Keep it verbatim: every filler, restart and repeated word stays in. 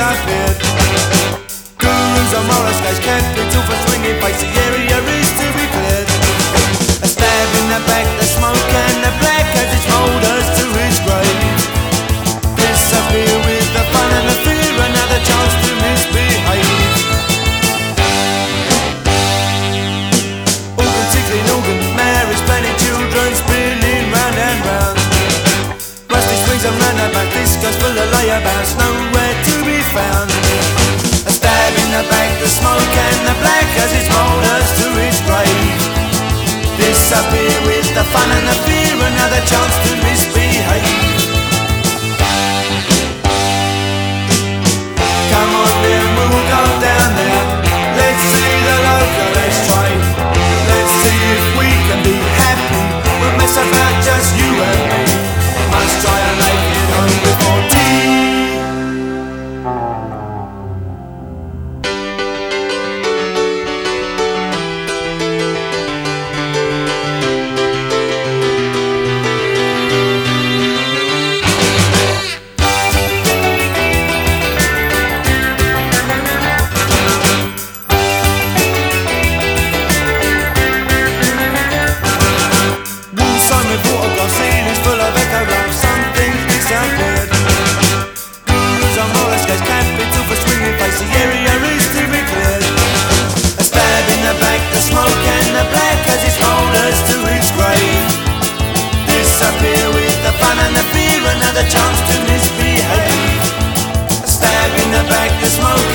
disappeared. Gurus and Morris capital for swinging face, the area is to be cleared. A stab in the back, the smoke and the black as it smoulders to his grave. Disappear with the fun and the fear, another chance to misbehave. Organ tickling, organ marriage, planning children, spinning round and round. Rusty springs and roundabout discos full of layabouts, nowhere to be found. A stab in the back, the smoke and the black as it smoulders to his grave. Disappear with the fun and the fear, another chance to misbehave. Come on then, we'll go down there. Let's see the localist trade. Let's see if we can be happy. We'll mess about just you and me. Must try and make it home before tea. Disappear with the fun and the fear, another chance to misbehave. A stab in the back, the smoke